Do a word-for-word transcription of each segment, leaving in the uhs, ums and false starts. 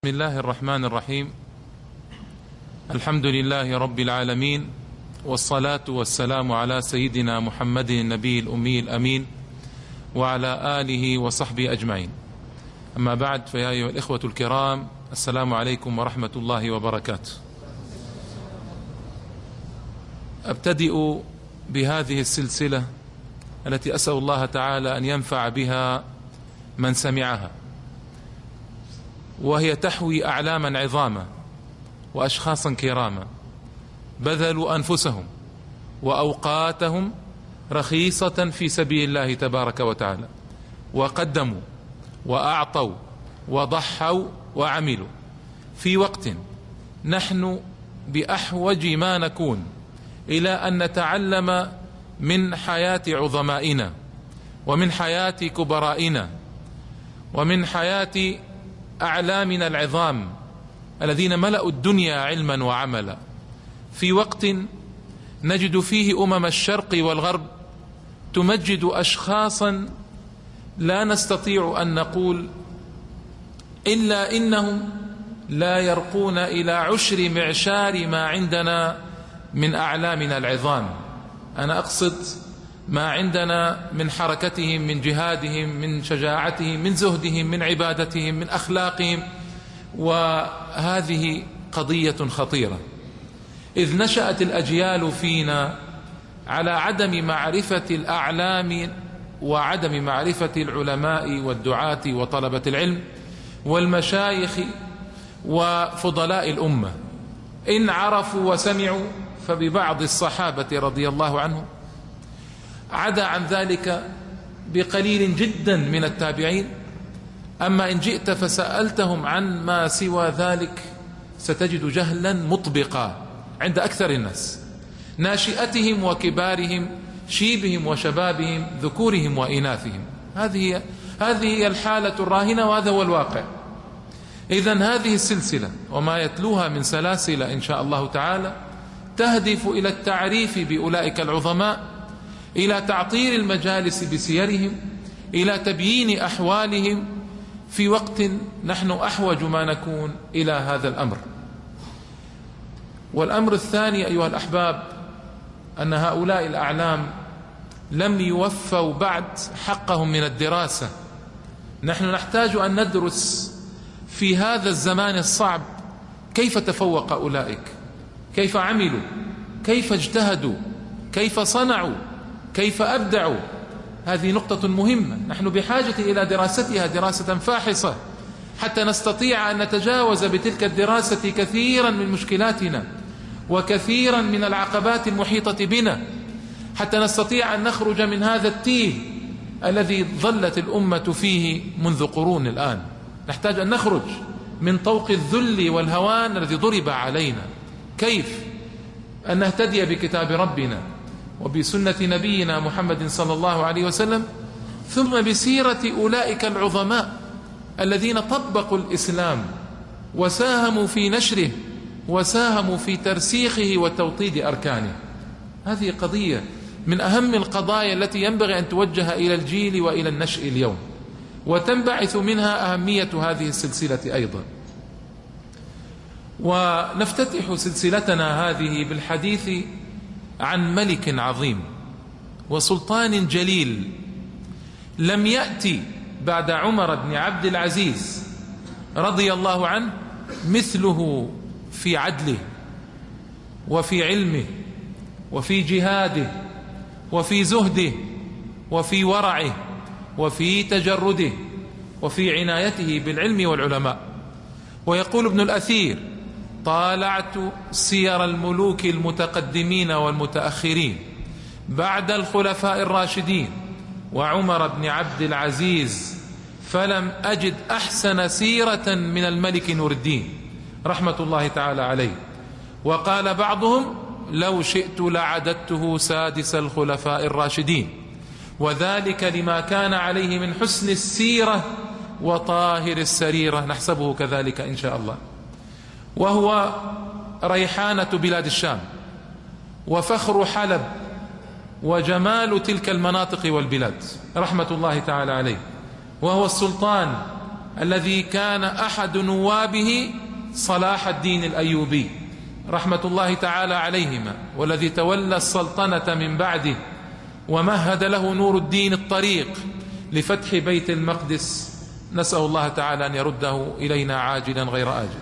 بسم الله الرحمن الرحيم. الحمد لله رب العالمين، والصلاة والسلام على سيدنا محمد النبي الأمي الأمين وعلى آله وصحبه أجمعين. أما بعد، فيا أيها الإخوة الكرام، السلام عليكم ورحمة الله وبركاته. أبتدئ بهذه السلسلة التي أسأل الله تعالى أن ينفع بها من سمعها، وهي تحوي أعلاما عظاما وأشخاصا كراما بذلوا أنفسهم وأوقاتهم رخيصة في سبيل الله تبارك وتعالى، وقدموا وأعطوا وضحوا وعملوا في وقت نحن بأحوج ما نكون إلى أن نتعلم من حياة عظمائنا ومن حياة كبرائنا ومن حياة أعلامنا العظام الذين ملأوا الدنيا علما وعملا، في وقت نجد فيه أمم الشرق والغرب تمجد أشخاصا لا نستطيع أن نقول إلا إنهم لا يرقون إلى عشر معشار ما عندنا من أعلامنا العظام. أنا أقصد ما عندنا من حركتهم، من جهادهم، من شجاعتهم، من زهدهم، من عبادتهم، من أخلاقهم. وهذه قضية خطيرة، إذ نشأت الأجيال فينا على عدم معرفة الأعلام وعدم معرفة العلماء والدعاة وطلبة العلم والمشايخ وفضلاء الأمة. إن عرفوا وسمعوا فببعض الصحابة رضي الله عنهم، عدا عن ذلك بقليل جدا من التابعين. أما إن جئت فسألتهم عن ما سوى ذلك ستجد جهلا مطبقا عند أكثر الناس، ناشئتهم وكبارهم، شيبهم وشبابهم، ذكورهم وإناثهم. هذه هذه هي الحالة الراهنة، وهذا هو الواقع. إذن هذه السلسلة وما يتلوها من سلاسل إن شاء الله تعالى تهدف إلى التعريف بأولئك العظماء، إلى تعطير المجالس بسيرهم، إلى تبيين أحوالهم في وقت نحن أحوج ما نكون إلى هذا الأمر. والأمر الثاني أيها الأحباب، أن هؤلاء الأعلام لم يوفوا بعد حقهم من الدراسة. نحن نحتاج أن ندرس في هذا الزمان الصعب كيف تفوق أولئك، كيف عملوا، كيف اجتهدوا، كيف صنعوا، كيف أبدعوا. هذه نقطة مهمة نحن بحاجة إلى دراستها دراسة فاحصة حتى نستطيع أن نتجاوز بتلك الدراسة كثيرا من مشكلاتنا وكثيرا من العقبات المحيطة بنا، حتى نستطيع أن نخرج من هذا التيه الذي ظلت الأمة فيه منذ قرون. الآن نحتاج أن نخرج من طوق الذل والهوان الذي ضرب علينا. كيف أن نهتدي بكتاب ربنا وبسنة نبينا محمد صلى الله عليه وسلم، ثم بسيرة أولئك العظماء الذين طبقوا الإسلام وساهموا في نشره وساهموا في ترسيخه وتوطيد أركانه. هذه قضية من أهم القضايا التي ينبغي أن توجه إلى الجيل وإلى النشء اليوم، وتنبعث منها أهمية هذه السلسلة أيضا. ونفتتح سلسلتنا هذه بالحديث عن ملك عظيم وسلطان جليل لم يأتي بعد عمر بن عبد العزيز رضي الله عنه مثله في عدله وفي علمه وفي جهاده وفي زهده وفي ورعه وفي تجرده وفي عنايته بالعلم والعلماء. ويقول ابن الأثير: طالعت سير الملوك المتقدمين والمتأخرين بعد الخلفاء الراشدين وعمر بن عبد العزيز فلم أجد أحسن سيرة من الملك نور الدين رحمة الله تعالى عليه. وقال بعضهم: لو شئت لعددته سادس الخلفاء الراشدين، وذلك لما كان عليه من حسن السيرة وطاهر السريرة. نحسبه كذلك إن شاء الله. وهو ريحانة بلاد الشام وفخر حلب وجمال تلك المناطق والبلاد رحمة الله تعالى عليه. وهو السلطان الذي كان أحد نوابه صلاح الدين الأيوبي رحمة الله تعالى عليهما، والذي تولى السلطنة من بعده ومهد له نور الدين الطريق لفتح بيت المقدس. نسأل الله تعالى أن يرده إلينا عاجلا غير آجل.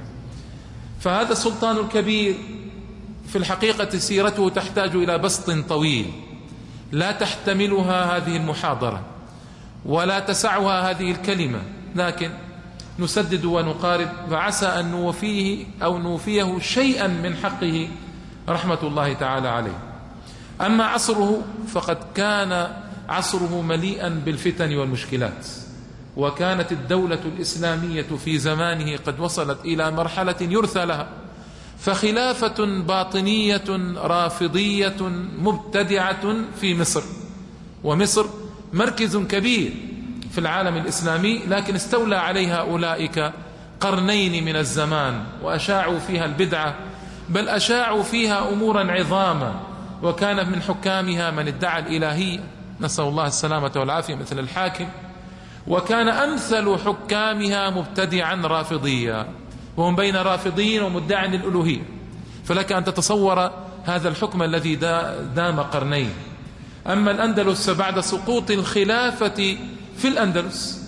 فهذا السلطان الكبير في الحقيقة سيرته تحتاج إلى بسط طويل لا تحتملها هذه المحاضرة ولا تسعها هذه الكلمة، لكن نسدد ونقارب، فعسى أن نوفيه أو نوفيه شيئا من حقه رحمة الله تعالى عليه. أما عصره فقد كان عصره مليئا بالفتن والمشكلات، وكانت الدولة الإسلامية في زمانه قد وصلت إلى مرحلة يرثى لها، فخلافة باطنية رافضية مبتدعة في مصر، ومصر مركز كبير في العالم الإسلامي، لكن استولى عليها أولئك قرنين من الزمان وأشاعوا فيها البدعة، بل أشاعوا فيها أمورا عظاما، وكان من حكامها من ادعى الإلهية، نسأل الله السلامة والعافية، مثل الحاكم، وكان أمثل حكامها مبتدعا رافضيا، وهم بين رافضين ومدعي للألوهية. فلك أن تتصور هذا الحكم الذي دام قرنين. أما الأندلس فبعد سقوط الخلافة في الأندلس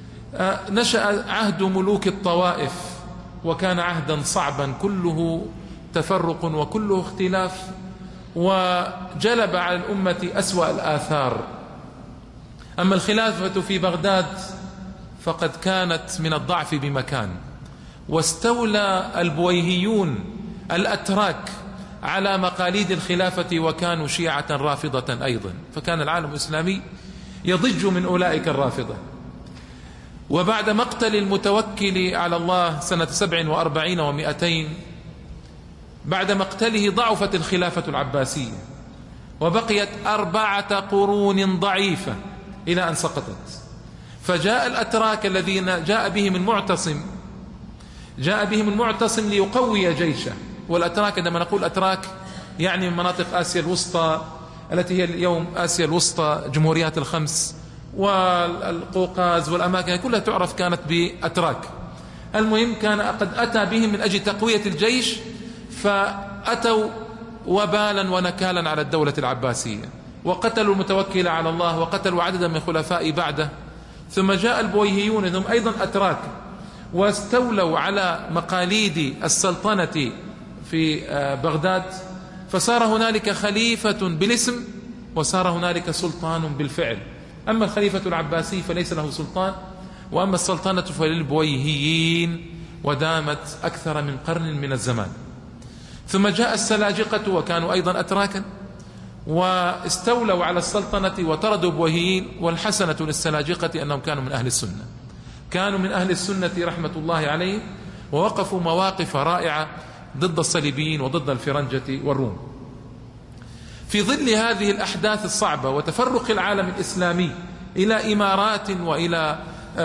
نشأ عهد ملوك الطوائف، وكان عهدا صعبا كله تفرق وكله اختلاف، وجلب على الأمة أسوأ الآثار. أما الخلافة في بغداد فقد كانت من الضعف بمكان، واستولى البويهيون الأتراك على مقاليد الخلافة، وكانوا شيعة رافضة أيضا، فكان العالم الإسلامي يضج من أولئك الرافضة. وبعد مقتل المتوكل على الله سنة سبع وأربعين ومئتين، بعد مقتله ضعفت الخلافة العباسية، وبقيت أربعة قرون ضعيفة إلى أن سقطت. فجاء الأتراك الذين جاء بهم المعتصم جاء بهم المعتصم ليقوي جيشه. والأتراك عندما نقول أتراك يعني من مناطق آسيا الوسطى التي هي اليوم آسيا الوسطى، جمهوريات الخمس والقوقاز والأماكن كلها تعرف كانت بأتراك. المهم كان قد أتى بهم من أجل تقوية الجيش، فأتوا وبالا ونكالا على الدولة العباسية، وقتلوا المتوكل على الله، وقتلوا عددا من خلفاء بعده. ثم جاء البويهيون هم أيضا أتراك، واستولوا على مقاليد السلطنة في بغداد، فصار هنالك خليفة بالاسم وصار هنالك سلطان بالفعل. أما الخليفة العباسي فليس له سلطان، وأما السلطنة فللبويهيين، ودامت أكثر من قرن من الزمان. ثم جاء السلاجقة وكانوا أيضا أتراكا، واستولوا على السلطنة وطردوا البويهيين. والحسنة للسلاجقة أنهم كانوا من أهل السنة، كانوا من أهل السنة رحمة الله عليهم، ووقفوا مواقف رائعة ضد الصليبيين وضد الفرنجة والروم. في ظل هذه الأحداث الصعبة وتفرق العالم الإسلامي إلى إمارات وإلى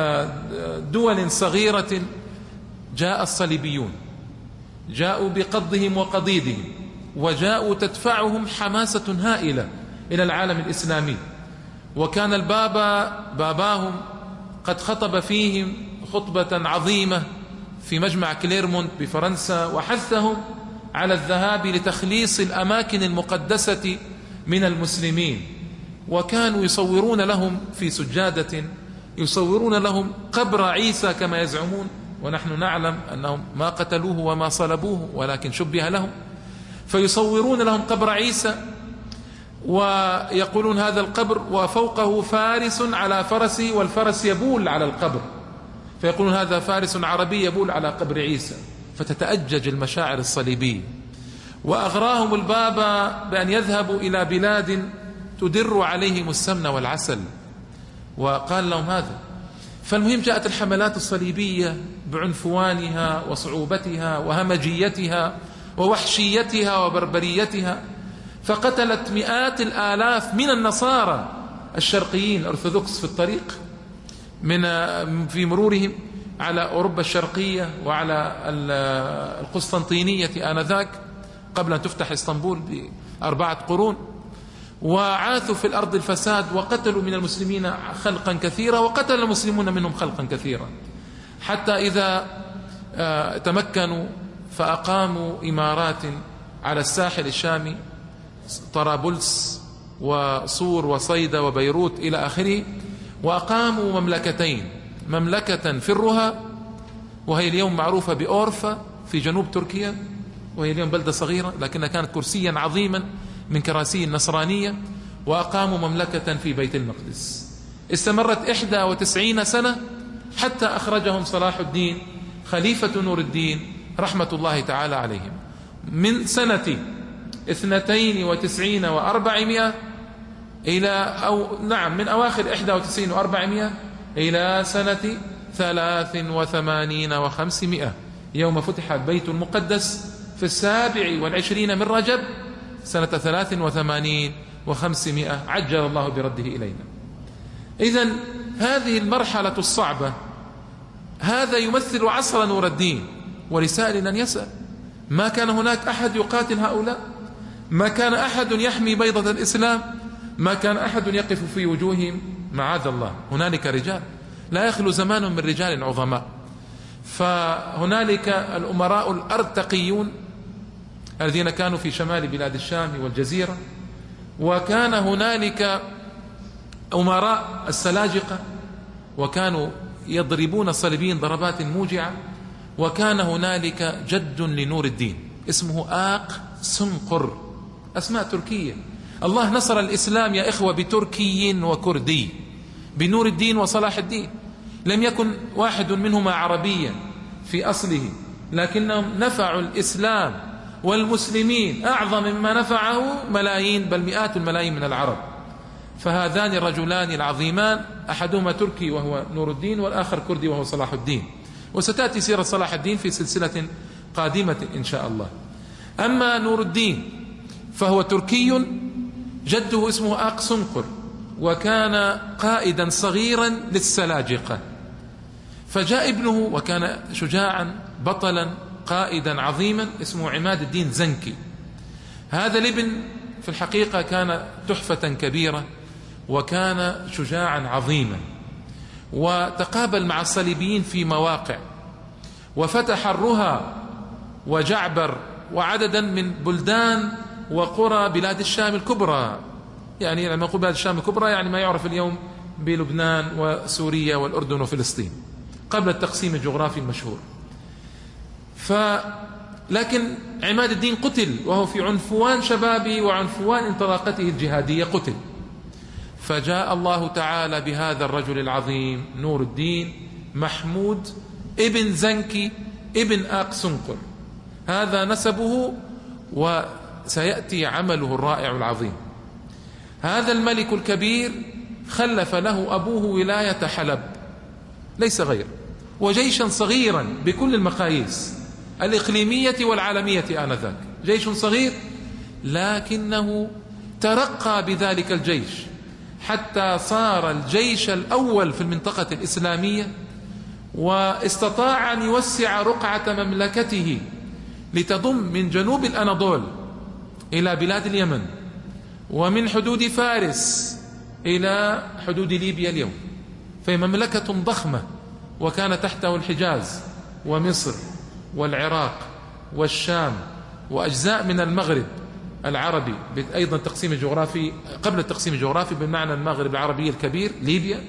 دول صغيرة، جاء الصليبيون، جاءوا بقضهم وقضيدهم، وجاءوا تدفعهم حماسة هائلة إلى العالم الإسلامي. وكان البابا باباهم قد خطب فيهم خطبة عظيمة في مجمع كليرمونت بفرنسا، وحثهم على الذهاب لتخليص الأماكن المقدسة من المسلمين. وكانوا يصورون لهم في سجادة، يصورون لهم قبر عيسى كما يزعمون، ونحن نعلم أنهم ما قتلوه وما صلبوه ولكن شبه لهم. فيصورون لهم قبر عيسى ويقولون هذا القبر وفوقه فارس على فرسه، والفرس يبول على القبر، فيقولون هذا فارس عربي يبول على قبر عيسى. فتتأجج المشاعر الصليبية، وأغراهم البابا بأن يذهبوا إلى بلاد تدر عليهم السمن والعسل، وقال لهم هذا. فالمهم جاءت الحملات الصليبية بعنفوانها وصعوبتها وهمجيتها ووحشيتها وبربريتها، فقتلت مئات الآلاف من النصارى الشرقيين الأرثوذكس في الطريق من في مرورهم على أوروبا الشرقية وعلى القسطنطينية آنذاك قبل أن تفتح اسطنبول بأربعة قرون. وعاثوا في الأرض الفساد وقتلوا من المسلمين خلقا كثيرا وقتل المسلمون منهم خلقا كثيرا، حتى إذا تمكنوا فأقاموا إمارات على الساحل الشامي، طرابلس وصور وصيدا وبيروت إلى آخره، وأقاموا مملكتين، مملكة في الرها وهي اليوم معروفة بأورفا في جنوب تركيا، وهي اليوم بلدة صغيرة لكنها كانت كرسيا عظيما من كراسي النصرانية، وأقاموا مملكة في بيت المقدس استمرت إحدى وتسعين سنة حتى أخرجهم صلاح الدين خليفة نور الدين رحمة الله تعالى عليهم من سنة اثنتين وتسعين وأربعمائة إلى أو نعم من أواخر إحدى وتسعين وأربعمائة إلى سنة ثلاث وثمانين وخمسمائة يوم فتح البيت المقدس في السابع والعشرين من رجب سنة ثلاث وثمانين وخمسمائة عجل الله برده إلينا. إذن هذه المرحلة الصعبة هذا يمثل عصر نور الدين، ولسائل أن يسأل ما كان هناك أحد يقاتل هؤلاء، ما كان أحد يحمي بيضة الإسلام، ما كان أحد يقف في وجوههم، معاذ الله هنالك رجال لا يخلو زمان من رجال عظماء. فهنالك الأمراء الأرتقيون الذين كانوا في شمال بلاد الشام والجزيرة، وكان هنالك أمراء السلاجقة وكانوا يضربون الصليبيين ضربات موجعة، وكان هنالك جد لنور الدين اسمه آق سنقر، أسماء تركية. الله نصر الإسلام يا إخوة بتركي وكردي، بنور الدين وصلاح الدين، لم يكن واحد منهما عربيا في أصله، لكنهم نفعوا الإسلام والمسلمين أعظم مما نفعه ملايين بل مئات الملايين من العرب. فهذان الرجلان العظيمان أحدهما تركي وهو نور الدين، والآخر كردي وهو صلاح الدين، وستأتي سيرة صلاح الدين في سلسلة قادمة إن شاء الله. أما نور الدين فهو تركي، جده اسمه آق سنقر، وكان قائدا صغيرا للسلاجقة، فجاء ابنه وكان شجاعا بطلا قائدا عظيما اسمه عماد الدين زنكي. هذا الابن في الحقيقة كان تحفة كبيرة وكان شجاعا عظيما، وتقابل مع الصليبيين في مواقع، وفتح الرها وجعبر وعددا من بلدان وقرى بلاد الشام الكبرى. يعني لما نقول بلاد الشام الكبرى يعني ما يعرف اليوم بلبنان وسوريا والأردن وفلسطين قبل التقسيم الجغرافي المشهور. ف لكن عماد الدين قتل وهو في عنفوان شبابه وعنفوان انطلاقته الجهادية، قتل. فجاء الله تعالى بهذا الرجل العظيم نور الدين محمود ابن زنكي ابن آق سنقر، هذا نسبه وسيأتي عمله الرائع العظيم. هذا الملك الكبير خلف له أبوه ولاية حلب ليس غير، وجيشا صغيرا بكل المقاييس الإقليمية والعالمية آنذاك، جيش صغير لكنه ترقى بذلك الجيش حتى صار الجيش الأول في المنطقة الإسلامية، واستطاع أن يوسع رقعة مملكته لتضم من جنوب الأناضول إلى بلاد اليمن، ومن حدود فارس إلى حدود ليبيا اليوم، فهي مملكة ضخمة، وكان تحته الحجاز ومصر والعراق والشام وأجزاء من المغرب العربي، أيضا تقسيم جغرافي قبل التقسيم الجغرافي بمعنى المغرب العربي الكبير ليبيا.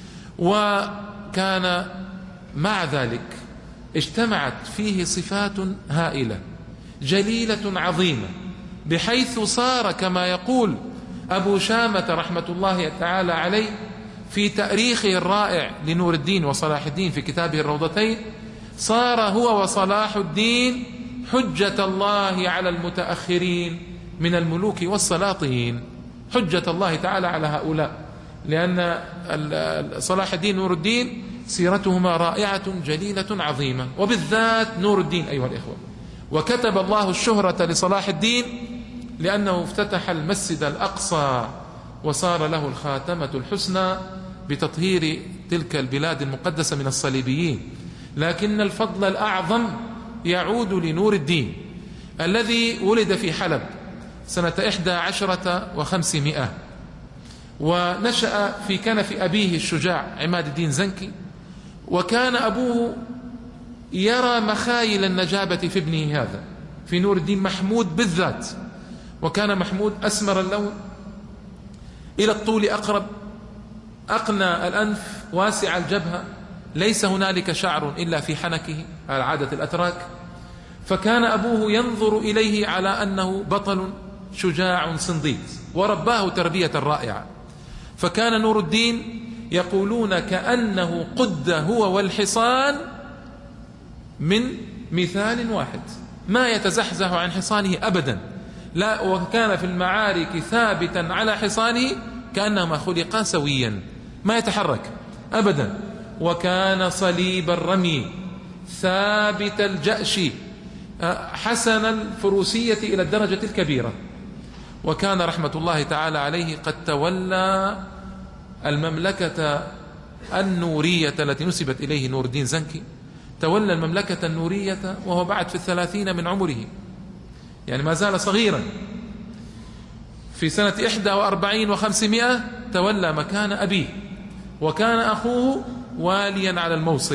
وكان مع ذلك اجتمعت فيه صفات هائلة جليلة عظيمة، بحيث صار كما يقول أبو شامة رحمة الله تعالى عليه في تأريخه الرائع لنور الدين وصلاح الدين في كتابه الروضتين، صار هو وصلاح الدين حجة الله على المتأخرين من الملوك والسلاطين، حجة الله تعالى على هؤلاء، لأن صلاح الدين نور الدين سيرتهما رائعة جليلة عظيمة، وبالذات نور الدين أيها الإخوة. وكتب الله الشهرة لصلاح الدين لأنه افتتح المسجد الأقصى وصار له الخاتمة الحسنى بتطهير تلك البلاد المقدسة من الصليبيين. لكن الفضل الأعظم يعود لنور الدين الذي ولد في حلب سنة إحدى عشرة وخمسمائة، ونشأ في كنف أبيه الشجاع عماد الدين زنكي، وكان أبوه يرى مخايل النجابة في ابنه هذا، في نور الدين محمود بالذات. وكان محمود أسمر اللون، إلى الطول أقرب، أقنى الأنف، واسع الجبهة، ليس هنالك شعر إلا في حنكه على عادة الأتراك. فكان أبوه ينظر إليه على أنه بطل شجاع صنديد، ورباه تربية رائعة. فكان نور الدين يقولون كأنه قد هو والحصان من مثال واحد، ما يتزحزح عن حصانه أبدا، لا، وكان في المعارك ثابتا على حصانه كأنما خلقا سويا، ما يتحرك أبدا. وكان صليب الرمي، ثابت الجأش، حسن الفروسية إلى الدرجة الكبيرة. وكان رحمة الله تعالى عليه قد تولى المملكة النورية التي نسبت إليه نور الدين زنكي، تولى المملكة النورية وهو بعد في الثلاثين من عمره، يعني ما زال صغيرا. في سنة إحدى وأربعين وخمسمائة تولى مكان أبيه، وكان أخوه واليا على الموصل.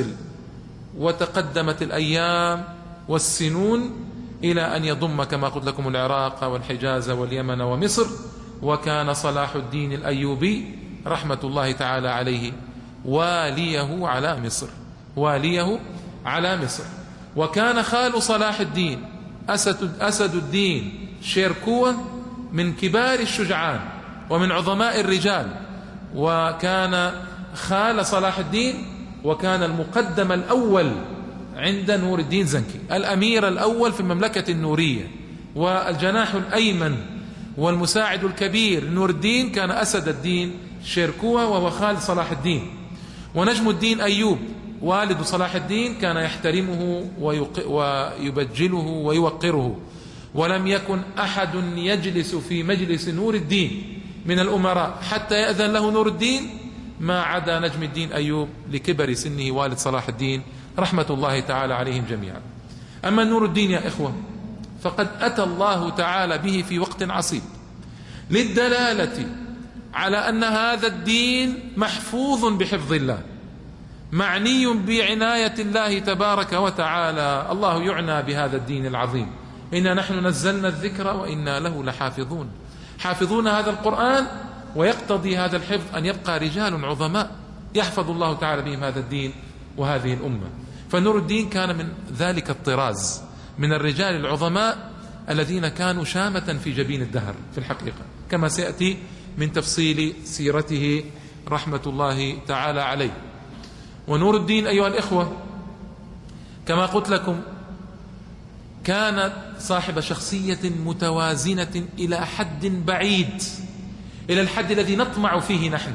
وتقدمت الأيام والسنون إلى أن يضم كما قلت لكم العراق والحجاز واليمن ومصر. وكان صلاح الدين الأيوبي رحمة الله تعالى عليه واليه على مصر، واليه على مصر. وكان خال صلاح الدين أسد, أسد الدين شيركوة من كبار الشجعان ومن عظماء الرجال، وكان خال صلاح الدين، وكان المقدم الأول عند نور الدين زنكي، الأمير الأول في المملكة النورية، والجناح الأيمن والمساعد الكبير نور الدين كان أسد الدين شيركوة، وهو خال صلاح الدين. ونجم الدين أيوب والد صلاح الدين كان يحترمه ويبجله ويوقره، ولم يكن أحد يجلس في مجلس نور الدين من الأمراء حتى يأذن له نور الدين ما عدا نجم الدين أيوب لكبر سنه والد صلاح الدين رحمة الله تعالى عليهم جميعا. أما نور الدين يا إخوة فقد أتى الله تعالى به في وقت عصيب، للدلالة على أن هذا الدين محفوظ بحفظ الله، معني بعناية الله تبارك وتعالى. الله يعنى بهذا الدين العظيم، إنا نحن نزلنا الذكر وإنا له لحافظون. حافظون هذا القرآن، ويقتضي هذا الحفظ أن يبقى رجال عظماء يحفظ الله تعالى بهم هذا الدين وهذه الأمة. فنور الدين كان من ذلك الطراز، من الرجال العظماء الذين كانوا شامة في جبين الدهر في الحقيقة، كما سيأتي من تفصيل سيرته رحمة الله تعالى عليه. ونور الدين أيها الإخوة كما قلت لكم كان صاحب شخصية متوازنة إلى حد بعيد، إلى الحد الذي نطمع فيه نحن،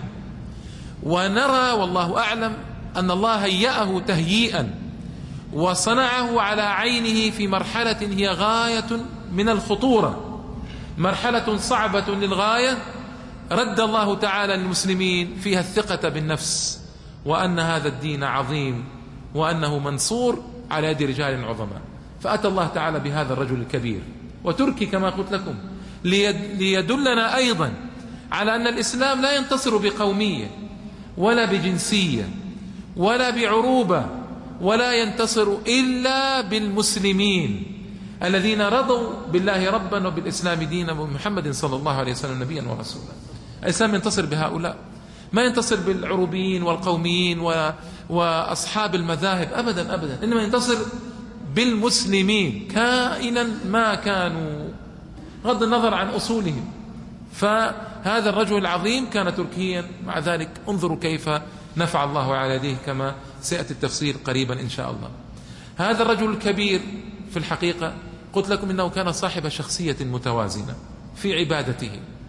ونرى والله أعلم أن الله هيأه تهيئا وصنعه على عينه في مرحلة هي غاية من الخطورة، مرحلة صعبة للغاية، رد الله تعالى للمسلمين فيها الثقة بالنفس، وأن هذا الدين عظيم، وأنه منصور على يد رجال عظماء. فأتى الله تعالى بهذا الرجل الكبير. وتركي كما قلت لكم ليدلنا أيضا على أن الإسلام لا ينتصر بقومية ولا بجنسية ولا بعروبة، ولا ينتصر إلا بالمسلمين الذين رضوا بالله ربا وبالإسلام دينا ومحمد صلى الله عليه وسلم نبيا ورسولا. الإسلام ينتصر بهؤلاء، ما ينتصر بالعروبيين والقوميين وأصحاب المذاهب أبدا أبدا، إنما ينتصر بالمسلمين كائنا ما كانوا، غض النظر عن أصولهم. فهذا الرجل العظيم كان تركيا، مع ذلك انظروا كيف نفع الله على يديه كما سيأتي التفصيل قريبا إن شاء الله. هذا الرجل الكبير في الحقيقة قلت لكم إنه كان صاحب شخصية متوازنة في عبادته،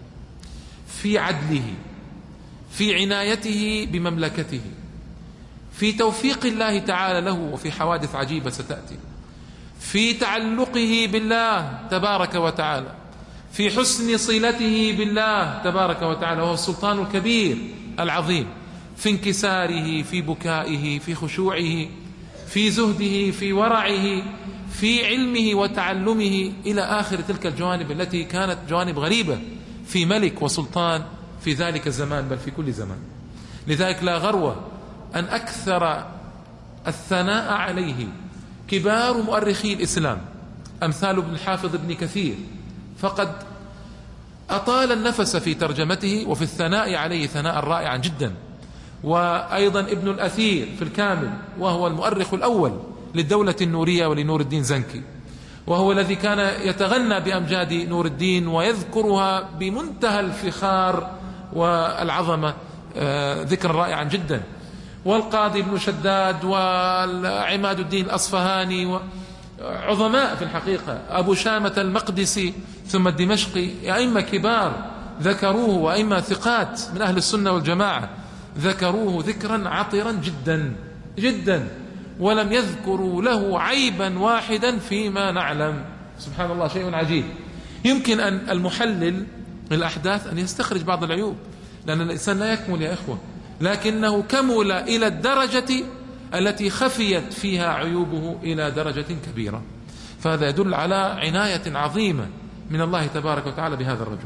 في عدله، في عنايته بمملكته، في توفيق الله تعالى له، وفي حوادث عجيبة ستأتي، في تعلقه بالله تبارك وتعالى، في حسن صلته بالله تبارك وتعالى وهو السلطان الكبير العظيم، في انكساره، في بكائه، في خشوعه، في زهده، في ورعه، في علمه وتعلمه إلى آخر تلك الجوانب التي كانت جوانب غريبة في ملك وسلطان في ذلك الزمان، بل في كل زمان. لذلك لا غرو أن أكثر الثناء عليه كبار مؤرخي الإسلام أمثال ابن الحافظ ابن كثير، فقد أطال النفس في ترجمته وفي الثناء عليه ثناء رائعا جدا. وأيضا ابن الأثير في الكامل، وهو المؤرخ الأول للدولة النورية ولنور الدين زنكي، وهو الذي كان يتغنى بأمجاد نور الدين ويذكرها بمنتهى الفخار والعظمة ذكرا رائعا جدا. والقاضي ابن شداد والعماد الدين الأصفهاني عظماء في الحقيقة، أبو شامة المقدسي ثم الدمشقي، أئمة كبار ذكروه وأئمة ثقات من أهل السنة والجماعة ذكروه ذكرا عطرا جدا جدا، ولم يذكروا له عيبا واحدا فيما نعلم. سبحان الله، شيء عجيب. يمكن أن المحلل للأحداث أن يستخرج بعض العيوب، لأن الإنسان لا يكمل يا إخوة، لكنه كمل إلى الدرجة التي خفيت فيها عيوبه إلى درجة كبيرة. فهذا يدل على عناية عظيمة من الله تبارك وتعالى بهذا الرجل.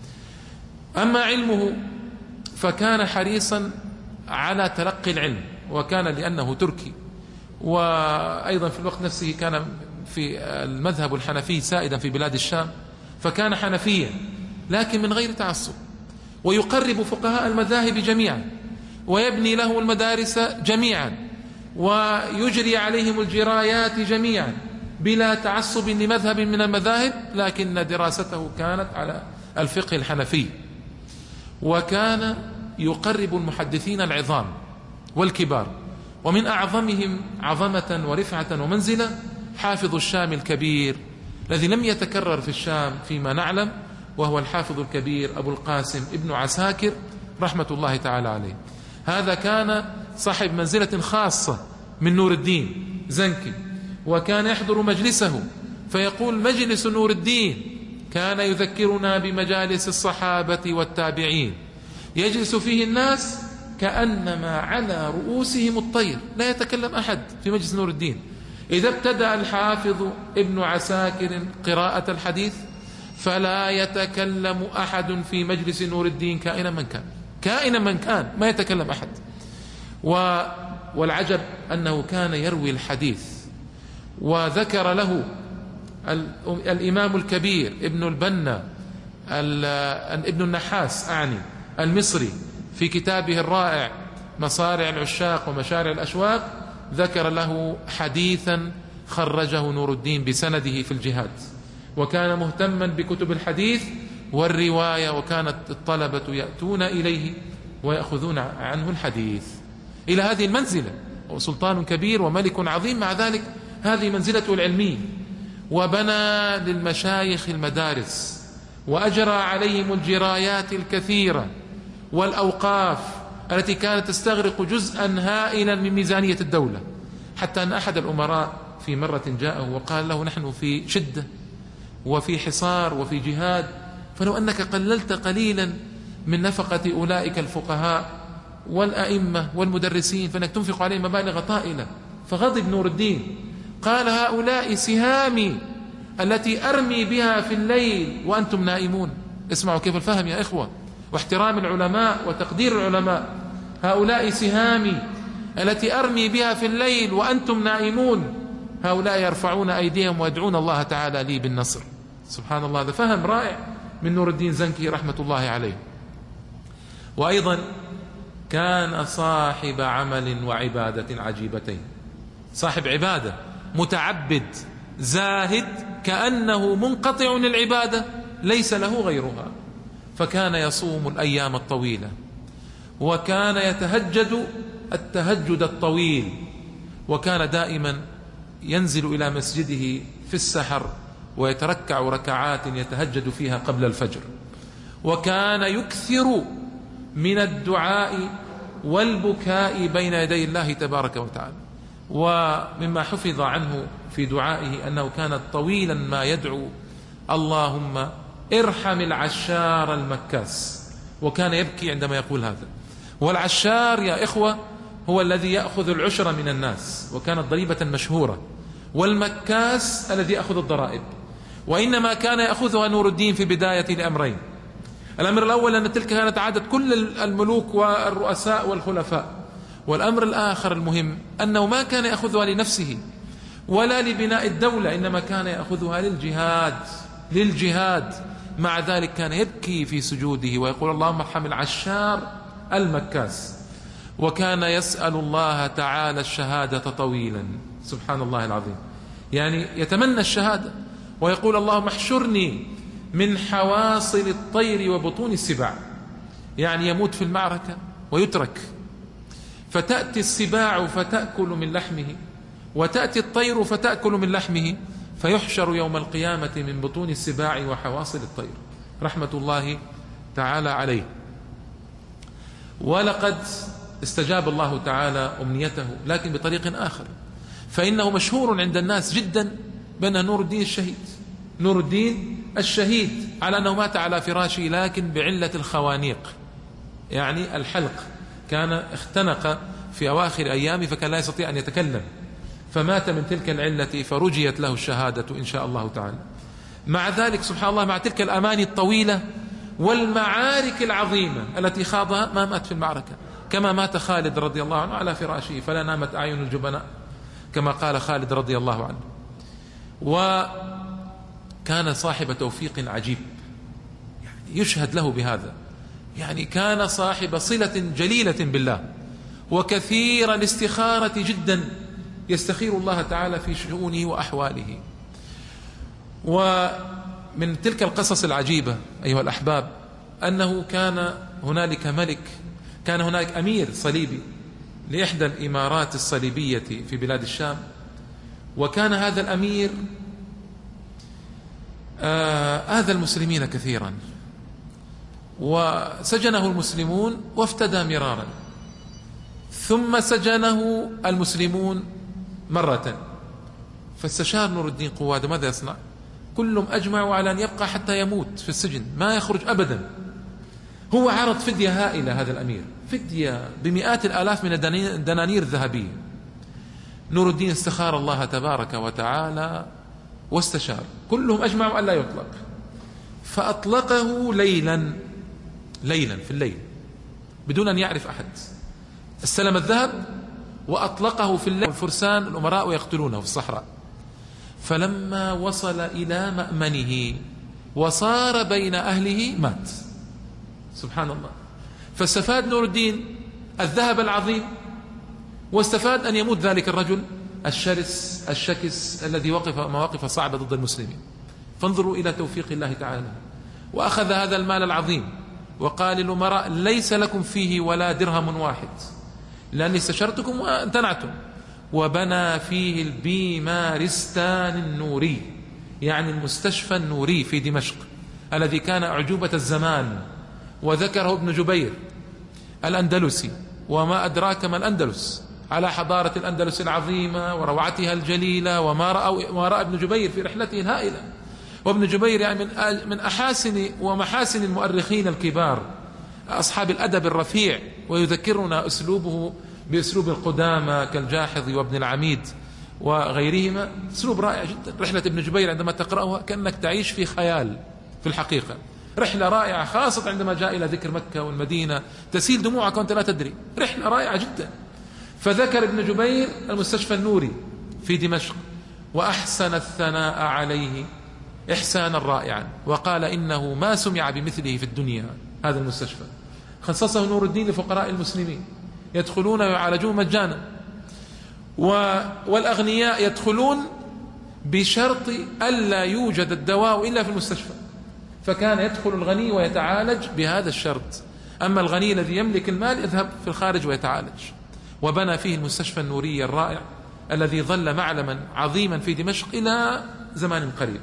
أما علمه فكان حريصا على تلقي العلم، وكان لأنه تركي، وأيضا في الوقت نفسه كان في المذهب الحنفي سائدا في بلاد الشام، فكان حنفيا لكن من غير تعصب، ويقرب فقهاء المذاهب جميعا، ويبني لهم المدارس جميعا، ويجري عليهم الجرايات جميعا بلا تعصب لمذهب من المذاهب، لكن دراسته كانت على الفقه الحنفي. وكان يقرب المحدثين العظام والكبار، ومن أعظمهم عظمة ورفعة ومنزلة حافظ الشام الكبير الذي لم يتكرر في الشام فيما نعلم، وهو الحافظ الكبير أبو القاسم ابن عساكر رحمة الله تعالى عليه. هذا كان صاحب منزلة خاصة من نور الدين زنكي، وكان يحضر مجلسه فيقول: مجلس نور الدين كان يذكرنا بمجالس الصحابة والتابعين، يجلس فيه الناس كأنما على رؤوسهم الطير، لا يتكلم أحد في مجلس نور الدين. إذا ابتدأ الحافظ ابن عساكر قراءة الحديث فلا يتكلم أحد في مجلس نور الدين كائنا من كان، كائنا من كان ما يتكلم أحد. و والعجب أنه كان يروي الحديث، وذكر له الإمام الكبير ابن البنا ابن النحاس أعني المصري في كتابه الرائع مصارع العشاق ومشارع الأشواق، ذكر له حديثا خرجه نور الدين بسنده في الجهاد، وكان مهتما بكتب الحديث والرواية، وكانت الطلبة يأتون إليه ويأخذون عنه الحديث إلى هذه المنزلة. وسلطان كبير وملك عظيم، مع ذلك هذه منزلته العلمية. وبنى للمشايخ المدارس، وأجرى عليهم الجرايات الكثيرة والأوقاف التي كانت تستغرق جزءا هائلا من ميزانية الدولة، حتى أن أحد الأمراء في مرة جاءه وقال له: نحن في شدة وفي حصار وفي جهاد، فلو أنك قللت قليلا من نفقة أولئك الفقهاء والأئمة والمدرسين فإنك تنفق عليهم مبالغ طائلة. فغضب نور الدين، قال: هؤلاء سهامي التي أرمي بها في الليل وأنتم نائمون. اسمعوا كيف الفهم يا إخوة، واحترام العلماء وتقدير العلماء. هؤلاء سهامي التي أرمي بها في الليل وأنتم نائمون، هؤلاء يرفعون أيديهم ويدعون الله تعالى لي بالنصر. سبحان الله، هذا فهم رائع من نور الدين زنكي رحمة الله عليه. وأيضا كان صاحب عمل وعبادة عجيبتين، صاحب عبادة متعبد زاهد كأنه منقطع للعبادة ليس له غيرها، فكان يصوم الأيام الطويلة، وكان يتهجد التهجد الطويل، وكان دائما ينزل إلى مسجده في السحر ويتركع ركعات يتهجد فيها قبل الفجر، وكان يكثر من الدعاء والبكاء بين يدي الله تبارك وتعالى. ومما حفظ عنه في دعائه أنه كان طويلا ما يدعو: اللهم ارحم العشار المكاس، وكان يبكي عندما يقول هذا. والعشار يا إخوة هو الذي يأخذ العشر من الناس، وكانت ضريبة مشهورة، والمكاس الذي يأخذ الضرائب. وإنما كان يأخذها نور الدين في بداية لأمرين: الأمر الأول أن تلك كانت عادة كل الملوك والرؤساء والخلفاء، والأمر الآخر المهم أنه ما كان يأخذها لنفسه ولا لبناء الدولة، إنما كان يأخذها للجهاد للجهاد مع ذلك كان يبكي في سجوده ويقول اللهم ارحم العشار المكاس، وكان يسأل الله تعالى الشهادة طويلا. سبحان الله العظيم، يعني يتمنى الشهادة ويقول اللهم احشرني من حواصل الطير وبطون السباع، يعني يموت في المعركة ويترك، فتأتي السباع فتأكل من لحمه وتأتي الطير فتأكل من لحمه، فيحشر يوم القيامة من بطون السباع وحواصل الطير، رحمة الله تعالى عليه. ولقد استجاب الله تعالى أمنيته، لكن بطريق آخر، فإنه مشهور عند الناس جدا بأنه نور الدين الشهيد، نور الدين الشهيد، على أنه مات على فراشه لكن بعلة الخوانيق، يعني الحلق، كان اختنق في أواخر أيامه فكان لا يستطيع أن يتكلم، فمات من تلك العلة فرجيت له الشهادة إن شاء الله تعالى. مع ذلك سبحان الله، مع تلك الأماني الطويلة والمعارك العظيمة التي خاضها، ما مات في المعركة، كما مات خالد رضي الله عنه على فراشه فلا نامت أعين الجبناء، كما قال خالد رضي الله عنه. وكان صاحب توفيق عجيب، يعني يشهد له بهذا، يعني كان صاحب صلة جليلة بالله، وكثير الاستخارة جدا، يستخير الله تعالى في شؤونه وأحواله. ومن تلك القصص العجيبة أيها الأحباب أنه كان هنالك ملك، كان هناك أمير صليبي لإحدى الإمارات الصليبية في بلاد الشام، وكان هذا الأمير آذى المسلمين كثيرا، وسجنه المسلمون وافتدى مرارا، ثم سجنه المسلمون مرة، فاستشار نور الدين قواد ماذا يصنع؟ كلهم أجمعوا على أن يبقى حتى يموت في السجن، ما يخرج أبدا. هو عرض فدية هائلة هذا الأمير، فدية بمئات الآلاف من الدنانير الذهبية. نور الدين استخار الله تبارك وتعالى واستشار، كلهم أجمعوا أن لا يطلق، فأطلقه ليلا ليلا في الليل بدون أن يعرف أحد، استلم الذهب وأطلقه في الليل، الفرسان الأمراء يقتلونه في الصحراء. فلما وصل إلى مأمنه وصار بين أهله مات. سبحان الله. فاستفاد نور الدين الذهب العظيم، واستفاد أن يموت ذلك الرجل الشرس الشكس الذي وقف مواقف صعبة ضد المسلمين. فانظروا إلى توفيق الله تعالى. وأخذ هذا المال العظيم وقال للأمراء ليس لكم فيه ولا درهم واحد، لأني استشرتكم وامتنعتم، وبنى فيه البيمارستان النوري، يعني المستشفى النوري في دمشق الذي كان أعجوبة الزمان، وذكره ابن جبير الأندلسي، وما أدراك ما الأندلس، على حضارة الأندلس العظيمة وروعتها الجليلة، وما رأى, ما رأى ابن جبير في رحلته الهائلة. وابن جبير يعني من من أحاسن ومحاسن المؤرخين الكبار، أصحاب الأدب الرفيع، ويذكرنا أسلوبه بأسلوب القدامى كالجاحظ وابن العميد وغيرهما، أسلوب رائع جدا. رحلة ابن جبير عندما تقرأها كأنك تعيش في خيال في الحقيقة، رحلة رائعة، خاصة عندما جاء إلى ذكر مكة والمدينة تسيل دموعك وأنت لا تدري، رحلة رائعة جدا. فذكر ابن جبير المستشفى النوري في دمشق، وأحسن الثناء عليه إحسانا رائعا، وقال إنه ما سمع بمثله في الدنيا. هذا المستشفى خصصه نور الدين لفقراء المسلمين، يدخلون ويعالجون مجانا، والأغنياء يدخلون بشرط ألا يوجد الدواء إلا في المستشفى، فكان يدخل الغني ويتعالج بهذا الشرط، أما الغني الذي يملك المال يذهب في الخارج ويتعالج. وبنى فيه المستشفى النوري الرائع الذي ظل معلما عظيما في دمشق إلى زمان قريب.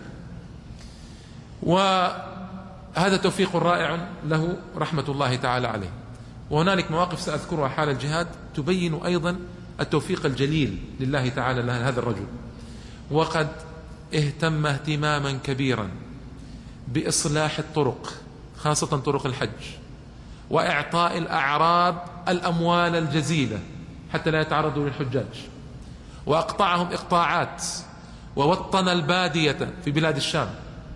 وهذا توفيق رائع له رحمة الله تعالى عليه. وهنالك مواقف سأذكرها حال الجهاد تبين أيضا التوفيق الجليل لله تعالى لهذا الرجل. وقد اهتم اهتماما كبيرا بإصلاح الطرق، خاصة طرق الحج، وإعطاء الأعراب الأموال الجزيلة حتى لا يتعرضوا للحجاج، وأقطعهم إقطاعات ووطن البادية في بلاد الشام،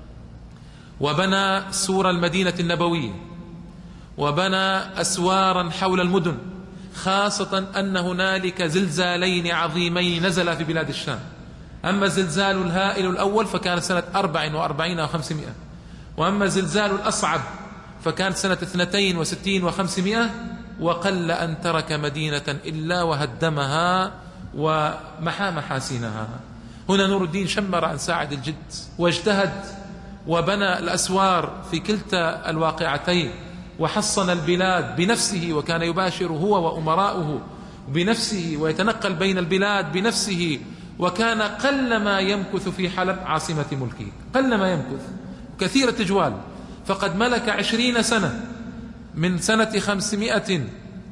وبنى سور المدينة النبوية، وبنى أسوارا حول المدن، خاصة أن هنالك زلزالين عظيمين نزلا في بلاد الشام. أما الزلزال الهائل الأول فكان سنة أربع وأربعين وخمسمائة، وأما الزلزال الأصعب فكان سنة اثنتين وستين وخمسمائة، وقل أن ترك مدينة إلا وهدمها ومحى محاسنها. هنا نور الدين شمر عن ساعد الجد واجتهد وبنى الأسوار في كلتا الواقعتين، وحصن البلاد بنفسه، وكان يباشر هو وأمراؤه بنفسه ويتنقل بين البلاد بنفسه، وكان قلما يمكث في حلب عاصمة ملكه، قلما يمكث، كثير التجوال. فقد ملك عشرين سنة من سنة خمسمائة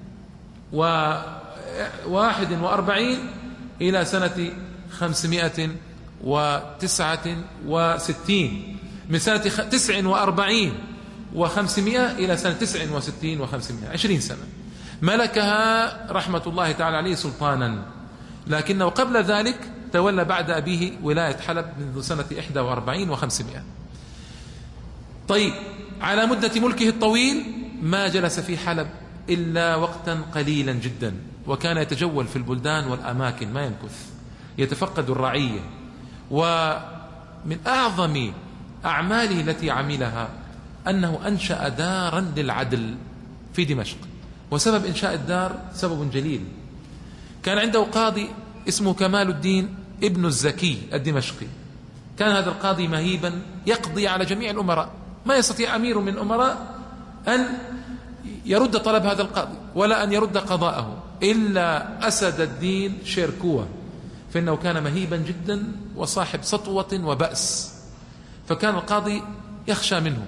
وواحد وأربعين إلى سنة خمسمائة وتسعة وستين، من سنة تسع وأربعين وخمسمائة إلى سنة تسع وستين وخمسمائة، عشرين سنة ملكها رحمة الله تعالى عليه سلطانا. لكنه قبل ذلك تولى بعد أبيه ولاية حلب منذ سنة إحدى وأربعين وخمسمائة. طيب، على مدة ملكه الطويل ما جلس في حلب إلا وقتا قليلا جدا، وكان يتجول في البلدان والأماكن، ما يمكث، يتفقد الرعية. ومن أعظم أعماله التي عملها أنه أنشأ دارا للعدل في دمشق. وسبب إنشاء الدار سبب جليل. كان عنده قاضي اسمه كمال الدين ابن الزكي الدمشقي. كان هذا القاضي مهيبا يقضي على جميع الأمراء، ما يستطيع أمير من الأمراء أن يرد طلب هذا القاضي ولا أن يرد قضاءه إلا أسد الدين شيركوة، فإنه كان مهيبا جدا وصاحب سطوة وبأس، فكان القاضي يخشى منه.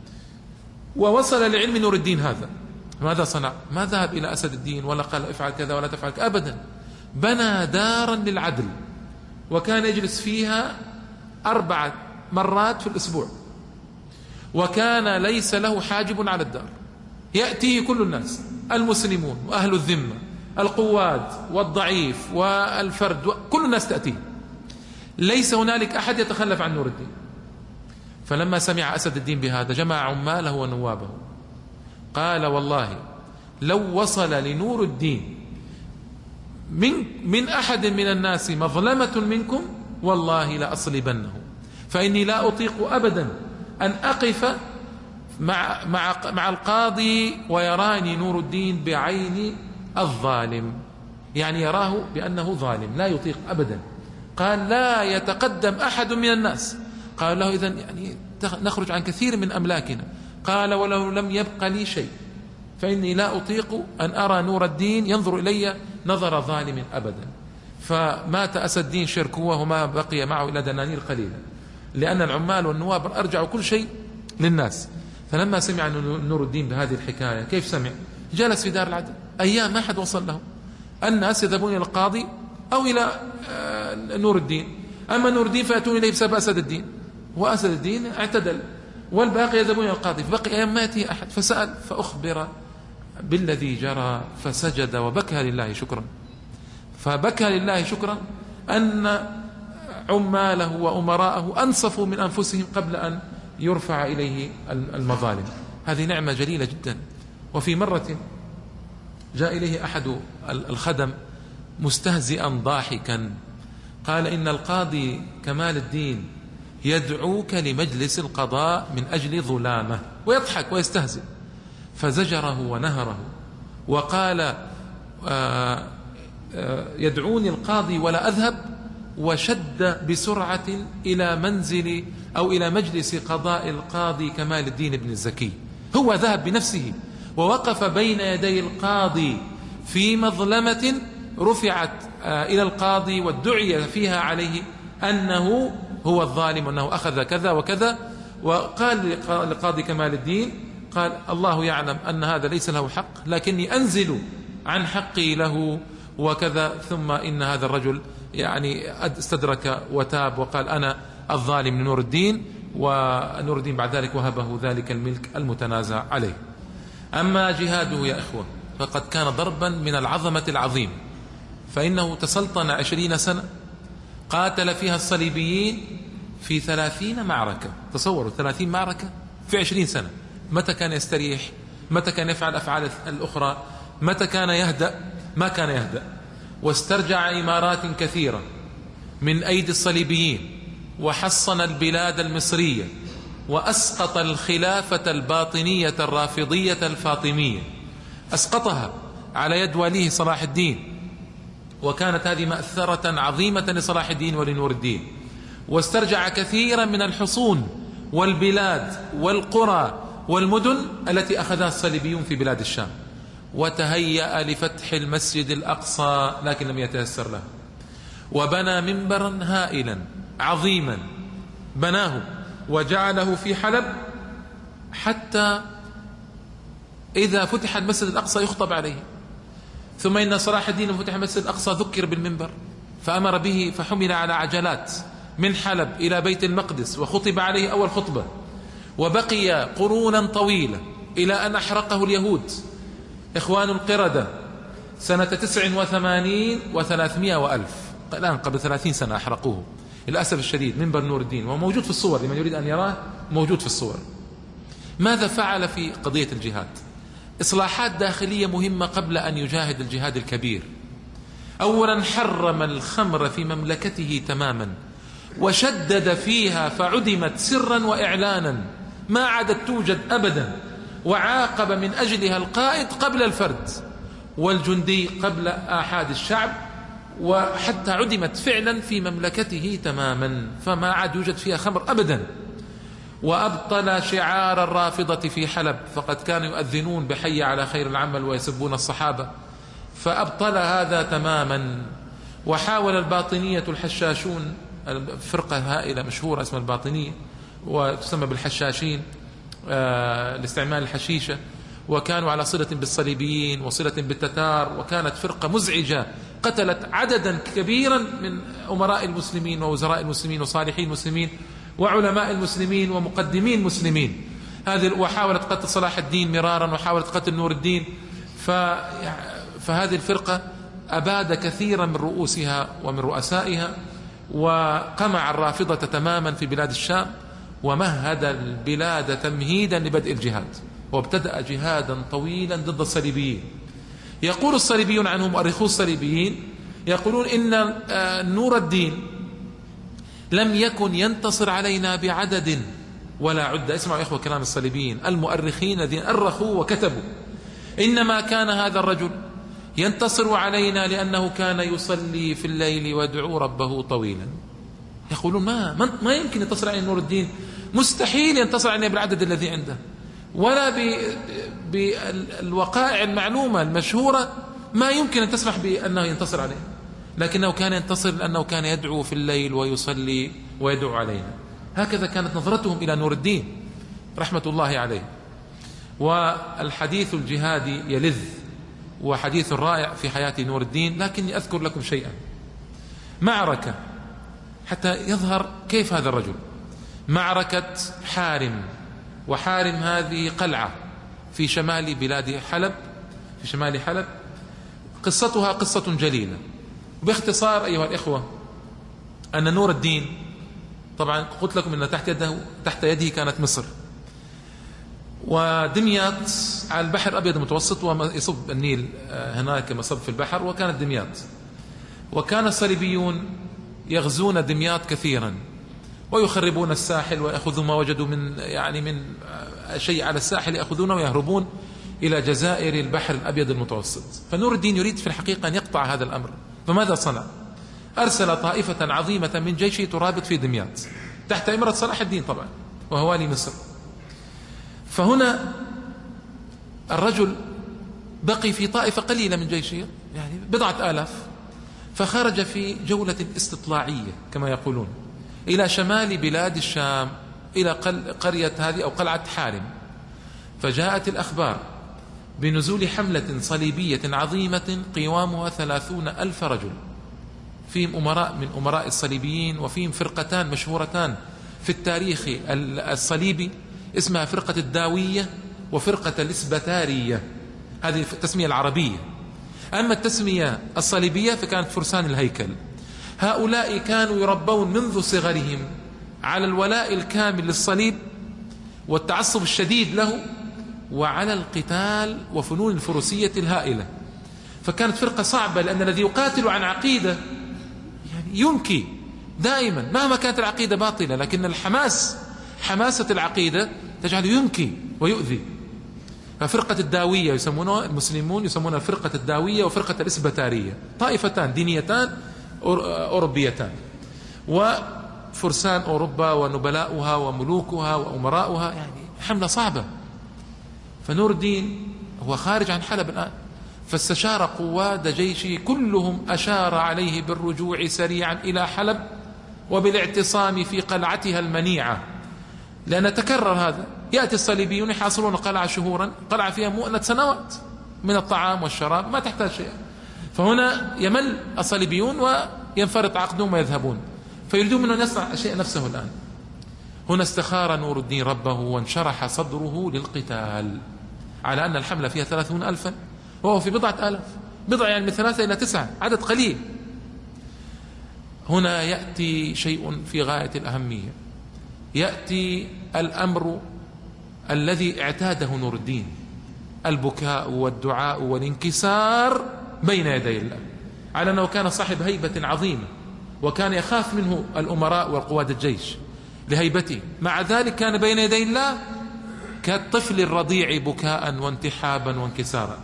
ووصل لعلم نور الدين هذا، ماذا صنع؟ ما ذهب إلى أسد الدين ولا قال افعل كذا ولا تفعل كذا أبدا، بنى دارا للعدل، وكان يجلس فيها أربع مرات في الأسبوع، وكان ليس له حاجب على الدار، يأتيه كل الناس، المسلمون وأهل الذمة، القواد والضعيف والفرد، كل الناس تأتيه، ليس هنالك أحد يتخلف عن نور الدين. فلما سمع أسد الدين بهذا جمع عماله ونوابه، قال والله لو وصل لنور الدين من, من أحد من الناس مظلمة منكم والله لأصلبنه، فإني لا أطيق أبدا أن أقف مع, مع, مع القاضي ويراني نور الدين بعين الظالم، يعني يراه بأنه ظالم، لا يطيق أبدا. قال لا يتقدم أحد من الناس. قال له إذن يعني نخرج عن كثير من أملاكنا. قال ولو لم يبق لي شيء فإني لا أطيق أن أرى نور الدين ينظر إلي نظر ظالم أبدا. فمات أسد الدين شيركوة وما بقي معه إلا دنانير قليلة، لأن العمال والنواب أرجعوا كل شيء للناس. فلما سمع نور الدين بهذه الحكاية كيف سمع؟ جلس في دار العدل أيام ما حد وصل له، الناس يذهبون إلى القاضي أو إلى نور الدين، أما نور الدين فأتون إليه بسبب أسد الدين، وأسد الدين اعتدل، والباقي يذهبون إلى القاضي. فبقي أيام ما يأتي أحد، فسأل فأخبر بالذي جرى فسجد وبكى لله شكرا. فبكى لله شكرا أن عماله وأمراءه أنصفوا من أنفسهم قبل أن يرفع إليه المظالم. هذه نعمة جليلة جدا. وفي مرة جاء إليه أحد الخدم مستهزئا ضاحكا، قال إن القاضي كمال الدين يدعوك لمجلس القضاء من أجل ظلامه، ويضحك ويستهزئ. فزجره ونهره وقال آآ آآ يدعوني القاضي ولا أذهب، وشد بسرعة إلى منزل أو إلى مجلس قضاء القاضي كمال الدين بن الزكي. هو ذهب بنفسه ووقف بين يدي القاضي في مظلمة رفعت إلى القاضي وادعي فيها عليه أنه هو الظالم وأنه أخذ كذا وكذا. وقال لقاضي كمال الدين، قال الله يعلم أن هذا ليس له حق، لكني أنزل عن حقي له وكذا. ثم إن هذا الرجل يعني استدرك وتاب وقال أنا الظالم لنور الدين، ونور الدين بعد ذلك وهبه ذلك الملك المتنازع عليه. أما جهاده يا إخوة فقد كان ضربا من العظمة العظيم، فإنه تسلطن عشرين سنة قاتل فيها الصليبيين في ثلاثين معركة. تصوروا ثلاثين معركة في عشرين سنة. متى كان يستريح؟ متى كان يفعل أفعال الأخرى؟ متى كان يهدأ؟ ما كان يهدأ، واسترجع إمارات كثيرة من أيدي الصليبيين، وحصن البلاد المصرية، وأسقط الخلافة الباطنية الرافضية الفاطمية، أسقطها على يد واليه صلاح الدين، وكانت هذه مأثرة عظيمة لصلاح الدين ولنور الدين. واسترجع كثيرا من الحصون والبلاد والقرى والمدن التي أخذها الصليبيون في بلاد الشام، وتهيأ لفتح المسجد الأقصى لكن لم يتيسر له، وبنى منبرا هائلا عظيما بناه وجعله في حلب، حتى إذا فتح المسجد الأقصى يخطب عليه. ثم إن صلاح الدين لما فتح المسجد الأقصى ذكر بالمنبر فأمر به، فحمل على عجلات من حلب إلى بيت المقدس وخطب عليه أول خطبة، وبقي قرونا طويلة إلى أن أحرقه اليهود إخوان القردة سنة تسع وثمانين وثلاثمائة وألف، الآن قبل ثلاثين سنة أحرقوه للأسف الشديد، منبر نور الدين، وموجود في الصور لمن يريد أن يراه، موجود في الصور. ماذا فعل في قضية الجهاد؟ إصلاحات داخلية مهمة قبل أن يجاهد الجهاد الكبير. أولا حرم الخمر في مملكته تماما، وشدد فيها فعدمت سرا وإعلانا، ما عادت توجد أبدا، وعاقب من أجلها القائد قبل الفرد، والجندي قبل آحاد الشعب، وحتى عدمت فعلا في مملكته تماما، فما عاد يوجد فيها خمر أبدا. وأبطل شعار الرافضة في حلب، فقد كانوا يؤذنون بحي على خير العمل ويسبون الصحابة، فأبطل هذا تماما. وحاول الباطنية الحشاشون، فرقة هائلة مشهورة اسمها الباطنية وتسمى بالحشاشين آه لاستعمال الحشيشة، وكانوا على صلة بالصليبيين وصلة بالتتار، وكانت فرقة مزعجة قتلت عددا كبيرا من أمراء المسلمين ووزراء المسلمين وصالحين المسلمين وعلماء المسلمين ومقدمين المسلمين. هذه وحاولت قتل صلاح الدين مرارا، وحاولت قتل نور الدين. فهذه الفرقة أباد كثيرا من رؤوسها ومن رؤسائها، وقمع الرافضة تماما في بلاد الشام، ومهد البلاد تمهيدا لبدء الجهاد، وابتدأ جهادا طويلا ضد الصليبيين. يقول الصليبيون عنهم، مؤرخو الصليبيين يقولون إن نور الدين لم يكن ينتصر علينا بعدد ولا عدة. اسمعوا يا إخوة كلام الصليبيين المؤرخين الذين أرخوا وكتبوا، إنما كان هذا الرجل ينتصر علينا لأنه كان يصلي في الليل ويدعو ربه طويلا. يقولون ما ما يمكن ينتصر علينا نور الدين، مستحيل ينتصر علينا بالعدد الذي عنده، ولا بالوقائع المعلومة المشهورة ما يمكن أن تسمح بأنه ينتصر علينا، لكنه كان ينتصر لأنه كان يدعو في الليل ويصلي ويدعو علينا. هكذا كانت نظرتهم إلى نور الدين رحمة الله عليه. والحديث الجهادي يلذ وحديث رائع في حياة نور الدين، لكني أذكر لكم شيئا. معركة حتى يظهر كيف هذا الرجل، معركة حارم. وحارم هذه قلعة في شمال بلاد حلب، في شمال حلب. قصتها قصة جليلة. باختصار أيها الإخوة، أن نور الدين طبعا قلت لكم أن تحت يده تحت يده كانت مصر، ودمياط على البحر الأبيض المتوسط، ويصب النيل هناك مصب في البحر، وكانت دمياط. وكان الصليبيون يغزون دمياط كثيرا، ويخربون الساحل، ويأخذون ما وجدوا من يعني من شيء على الساحل يأخذونه ويهربون إلى جزائر البحر الأبيض المتوسط. فنور الدين يريد في الحقيقة أن يقطع هذا الأمر، فماذا صنع؟ أرسل طائفة عظيمة من جيشه ترابط في دمياط تحت إمرة صلاح الدين طبعا وهو والي مصر. فهنا الرجل بقي في طائفة قليلة من جيشه، يعني بضعة آلاف، فخرج في جولة استطلاعية كما يقولون إلى شمال بلاد الشام، إلى قرية هذه أو قلعة حارم. فجاءت الأخبار بنزول حملة صليبية عظيمة قوامها ثلاثون ألف رجل، فيهم أمراء من أمراء الصليبيين، وفيهم فرقتان مشهورتان في التاريخ الصليبي اسمها فرقة الداوية وفرقة الإسبتارية، هذه التسمية العربية. أما التسمية الصليبية فكانت فرسان الهيكل. هؤلاء كانوا يربون منذ صغرهم على الولاء الكامل للصليب والتعصب الشديد له، وعلى القتال وفنون الفروسية الهائلة. فكانت فرقة صعبة، لأن الذي يقاتل عن عقيدة يعني ينكي دائما مهما كانت العقيدة باطلة، لكن الحماس حماسة العقيدة تجعله ينكي ويؤذي. ففرقة الداوية يسمونها المسلمون يسمونها فرقة الداوية وفرقة الإسبتارية، طائفتان دينيتان أوروبيتان، وفرسان أوروبا ونبلاؤها وملوكها وأمراؤها، يعني حملة صعبة. فنور الدين هو خارج عن حلب الآن، فاستشار قواد جيشه كلهم أشار عليه بالرجوع سريعا إلى حلب وبالاعتصام في قلعتها المنيعة، لأن تكرر هذا. يأتي الصليبيون يحاصرون القلعة شهورا، قلعة فيها مؤنة سنوات من الطعام والشراب، ما تحتاج شيء. فهنا يمل الصليبيون وينفرط عقدهم ويذهبون، فيريدون منه أن يصنع الشيء نفسه الآن. هنا استخار نور الدين ربه وانشرح صدره للقتال، على أن الحملة فيها ثلاثون ألفا وهو في بضعة آلاف، بضع يعني من ثلاثة إلى تسعة، عدد قليل. هنا يأتي شيء في غاية الأهمية، يأتي الأمر الذي اعتاده نور الدين، البكاء والدعاء والانكسار بين يدي الله، على أنه كان صاحب هيبة عظيمة، وكان يخاف منه الأمراء والقواد الجيش لهيبته، مع ذلك كان بين يدي الله كالطفل الرضيع بكاء وانتحابا وانكسارا.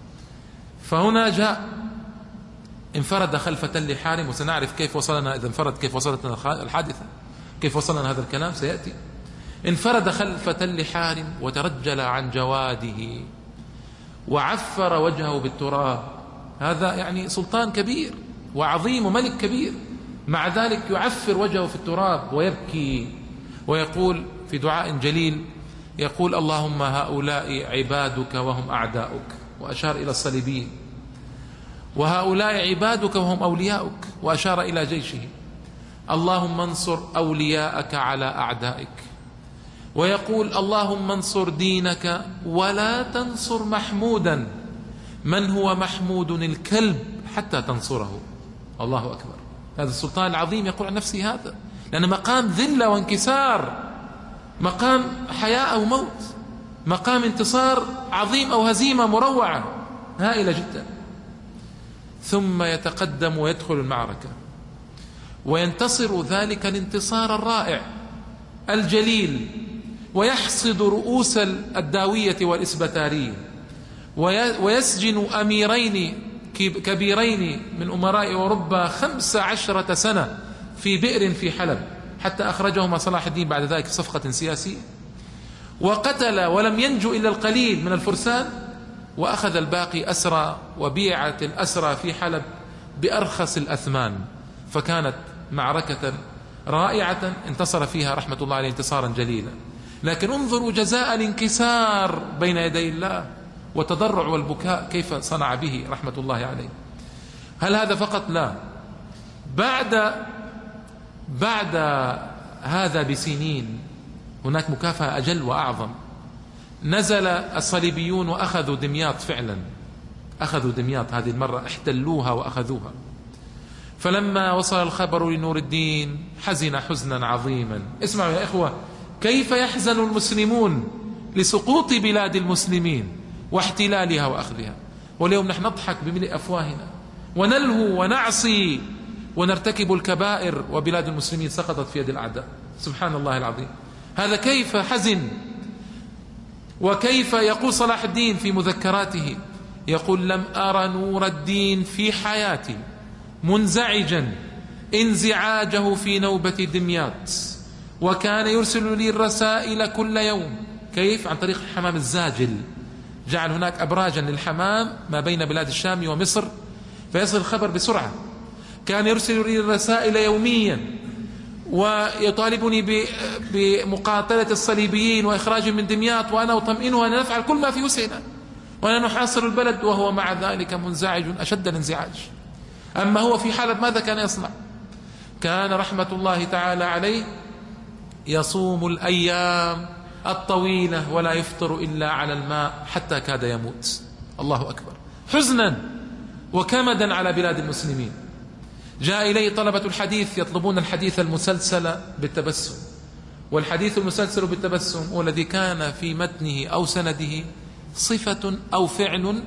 فهنا جاء انفرد خلف تل حارم، وسنعرف كيف وصلنا إذا انفرد كيف وصلتنا الحادثة، كيف وصلنا هذا الكلام سيأتي. انفرد خلف تل حارم وترجل عن جواده وعفر وجهه بالتراب. هذا يعني سلطان كبير وعظيم وملك كبير، مع ذلك يعفر وجهه في التراب ويبكي ويقول في دعاء جليل، يقول اللهم هؤلاء عبادك وهم أعداؤك، وأشار إلى الصليبيين، وهؤلاء عبادك وهم أولياؤك، وأشار إلى جيشه، اللهم انصر أولياءك على أعدائك، ويقول اللهم انصر دينك ولا تنصر محمودا، من هو محمود الكلب حتى تنصره. الله أكبر. هذا السلطان العظيم يقول عن نفسه هذا، لأن مقام ذلة وانكسار، مقام حياة أو موت، مقام انتصار عظيم أو هزيمة مروعة هائلة جدا. ثم يتقدم ويدخل المعركة وينتصر ذلك الانتصار الرائع الجليل، ويحصد رؤوس الداوية والإسبتارية، ويسجن أميرين كبيرين من أمراء أوروبا خمس عشرة سنة في بئر في حلب، حتى أخرجهما صلاح الدين بعد ذلك صفقة سياسية، وقتل ولم ينجو إلا القليل من الفرسان، وأخذ الباقي أسرى، وبيعت الأسرى في حلب بأرخص الأثمان. فكانت معركة رائعة انتصر فيها رحمة الله عليه انتصارا جليلا. لكن انظروا جزاء الانكسار بين يدي الله والتضرع والبكاء كيف صنع به رحمة الله عليه. هل هذا فقط؟ لا، بعد بعد هذا بسنين هناك مكافأة أجل وأعظم. نزل الصليبيون وأخذوا دمياط، فعلا أخذوا دمياط، هذه المرة احتلوها وأخذوها. فلما وصل الخبر لنور الدين حزن حزنا عظيما. اسمعوا يا إخوة، كيف يحزن المسلمون لسقوط بلاد المسلمين واحتلالها وأخذها، واليوم نحن نضحك بملء أفواهنا ونلهو ونعصي ونرتكب الكبائر، وبلاد المسلمين سقطت في يد الأعداء. سبحان الله العظيم. هذا كيف حزن. وكيف يقول صلاح الدين في مذكراته، يقول لم أرى نور الدين في حياتي منزعجا انزعاجه في نوبة دمياط، وكان يرسل لي الرسائل كل يوم. كيف؟ عن طريق الحمام الزاجل، جعل هناك أبراجا للحمام ما بين بلاد الشام ومصر فيصل الخبر بسرعة. كان يرسل لي الرسائل يوميا ويطالبني بمقاتلة الصليبيين وإخراجهم من دمياط، وأنا أطمئنه أن نفعل كل ما في وسعنا وأن نحاصر البلد، وهو مع ذلك منزعج أشد الانزعاج. أما هو في حالة ماذا كان يصنع؟ كان رحمة الله تعالى عليه يصوم الأيام الطويلة ولا يفطر إلا على الماء حتى كاد يموت. الله أكبر. حزنا وكمدا على بلاد المسلمين. جاء إليه طلبة الحديث يطلبون الحديث المسلسل بالتبسم، والحديث المسلسل بالتبسم هو الذي كان في متنه أو سنده صفة أو فعل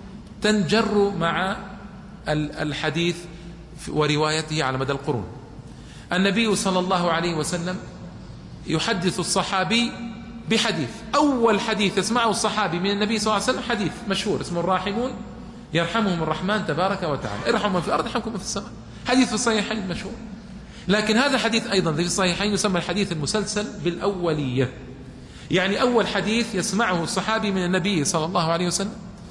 تنجر مع الحديث وروايته على مدى القرون. النبي صلى الله عليه وسلم يحدث الصحابي بحديث، أول حديث يسمعه الصحابي من النبي صلى الله عليه وسلم حديث مشهور اسمه الراحمون يرحمهم الرحمن تبارك وتعالى، ارحموا من في الأرض يرحمكم من في السماء، حديث في الصحيحين مشهور. لكن هذا الحديث أيضا في الصحيحين يسمى الحديث المسلسل بالأولية، يعني أول حديث يسمعه الصحابي من النبي صلى الله عليه وسلم،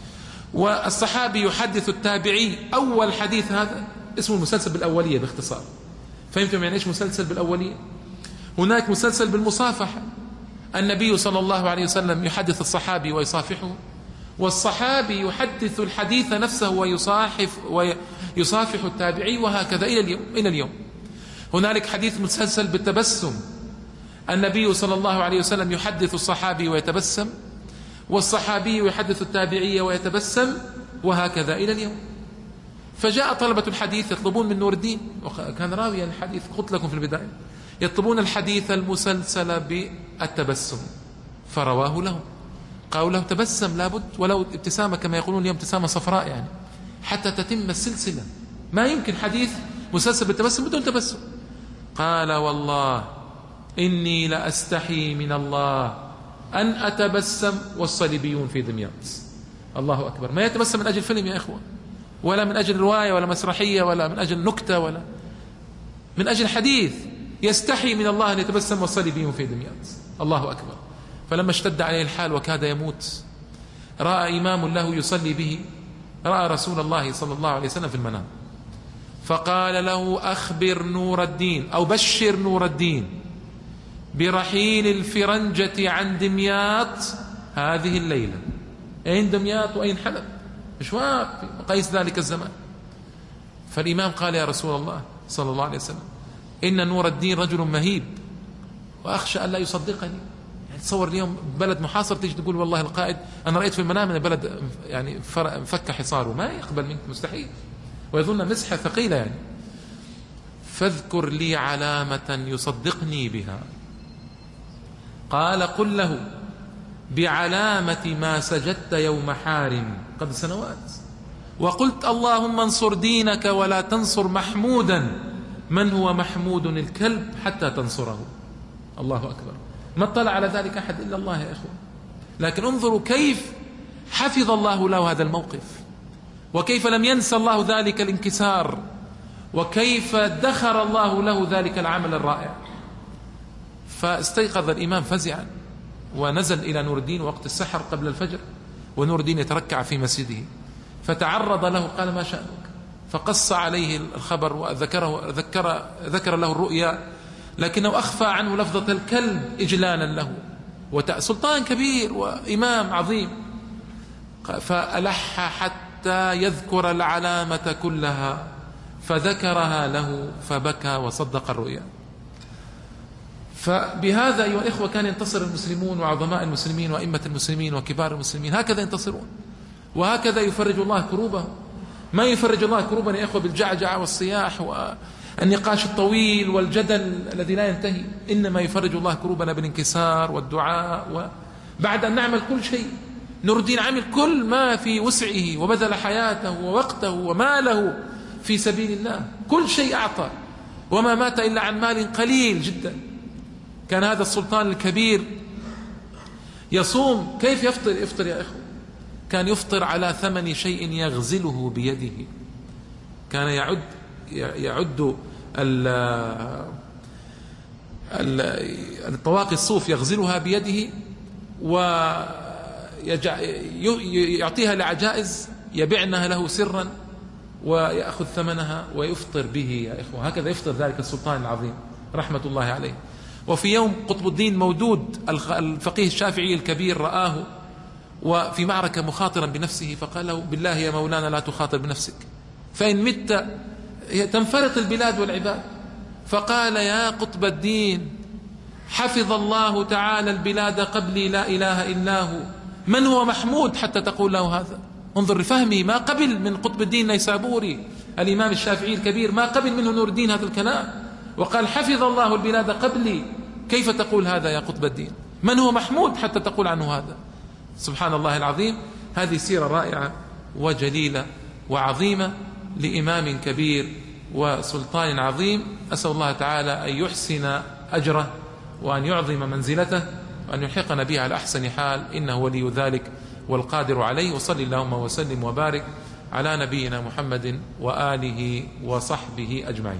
والصحابي يحدث التابعي أول حديث، هذا اسمه المسلسل بالأولية باختصار. فهمتم يعني إيش مسلسل بالأولية؟ هناك مسلسل بالمصافحة، النبي صلى الله عليه وسلم يحدث الصحابي ويصافحه، والصحابي يحدث الحديث نفسه ويصاحف ويصافح التابعي، وهكذا إلى اليوم إلى اليوم. هنالك حديث مسلسل بالتبسم، النبي صلى الله عليه وسلم يحدث الصحابي ويتبسم، والصحابي يحدث التابعي ويتبسم، وهكذا إلى اليوم. فجاء طلبة الحديث يطلبون من نور الدين، وكان راويا الحديث قلت لكم في البداية، يطلبون الحديث المسلسل بالتبسم، فرواه لهم، قالوا له تبسم لابد ولو ابتسامة كما يقولون اليوم ابتسامة صفراء، يعني حتى تتم السلسلة، ما يمكن حديث مسلسل بالتبسم بدون تبسم. قال والله إني لأستحي من الله أن أتبسم والصليبيون في دمياط. الله أكبر، ما يتبسم من أجل فيلم يا إخوة، ولا من أجل رواية ولا مسرحية ولا من أجل نكتة ولا من أجل حديث، يستحي من الله أن يتبسم والصليبيون في دمياط. الله أكبر. فلما اشتد عليه الحال وكاد يموت، رأى إمام له يصلي به، رأى رسول الله صلى الله عليه وسلم في المنام، فقال له أخبر نور الدين أو بشر نور الدين برحيل الفرنجة عن دمياط هذه الليلة. أين دمياط وأين حلب؟ مشوار قيس ذلك الزمان. فالإمام قال يا رسول الله صلى الله عليه وسلم إن نور الدين رجل مهيب وأخشى أن لا يصدقني. يعني تصور اليوم بلد محاصر تيجي تقول والله القائد أنا رأيت في المنام أن بلد يعني فك حصاره، ما يقبل منك، مستحيل، ويظن مسحة ثقيلة يعني. فاذكر لي علامة يصدقني بها. قال قل له بعلامة ما سجدت يوم حارم قبل سنوات وقلت اللهم انصر دينك ولا تنصر محمودا من هو محمود الكلب حتى تنصره. الله أكبر. ما اطلع على ذلك أحد إلا الله يا إخوة. لكن انظروا كيف حفظ الله له هذا الموقف، وكيف لم ينسى الله ذلك الانكسار، وكيف دخر الله له ذلك العمل الرائع. فاستيقظ الإمام فزعا ونزل إلى نور الدين وقت السحر قبل الفجر، ونور الدين يتركع في مسجده، فتعرض له قال ما شأنك؟ فقص عليه الخبر وذكره ذكر ذكر له الرؤيا، لكنه أخفى عنه لفظة الكلب إجلالا له، وسلطان كبير وإمام عظيم. فألح حتى يذكر العلامة كلها، فذكرها له فبكى وصدق الرؤيا. فبهذا أيها الإخوة كان ينتصر المسلمون وعظماء المسلمين وأئمة المسلمين وكبار المسلمين، هكذا ينتصرون، وهكذا يفرج الله كروبهم. ما يفرج الله كروبنا يا إخوة بالجعجعة والصياح والنقاش الطويل والجدل الذي لا ينتهي، إنما يفرج الله كروبنا بالانكسار والدعاء. وبعد أن نعمل كل شيء، نور الدين عمل كل ما في وسعه وبذل حياته ووقته وماله في سبيل الله، كل شيء أعطى، وما مات إلا عن مال قليل جدا. كان هذا السلطان الكبير يصوم، كيف يفطر؟ يفطر يا إخوة، كان يفطر على ثمن شيء يغزله بيده. كان يعد يعد الطواقي الصوف يغزلها بيده ويعطيها لعجائز يبيعنها له سرا ويأخذ ثمنها ويفطر به يا إخوة. هكذا يفطر ذلك السلطان العظيم رحمة الله عليه. وفي يوم قطب الدين مودود الفقيه الشافعي الكبير رآه وفي معركة مخاطرا بنفسه، فقال له بالله يا مولانا لا تخاطر بنفسك، فإن مت تنفرط البلاد والعباد. فقال يا قطب الدين حفظ الله تعالى البلاد قبلي لا إله إلا هو، من هو محمود حتى تقول له هذا؟ انظر لفهمي ما قبل من قطب الدين نيسابوري الإمام الشافعي الكبير ما قبل منه نور الدين هذا الكلام، وقال حفظ الله البلاد قبلي، كيف تقول هذا يا قطب الدين؟ من هو محمود حتى تقول عنه هذا؟ سبحان الله العظيم. هذه سيرة رائعة وجليلة وعظيمة لإمام كبير وسلطان عظيم. أسأل الله تعالى أن يحسن أجره وأن يعظم منزلته وأن يلحقنا به على أحسن حال، إنه ولي ذلك والقادر عليه. وصل اللهم وسلم وبارك على نبينا محمد وآله وصحبه أجمعين.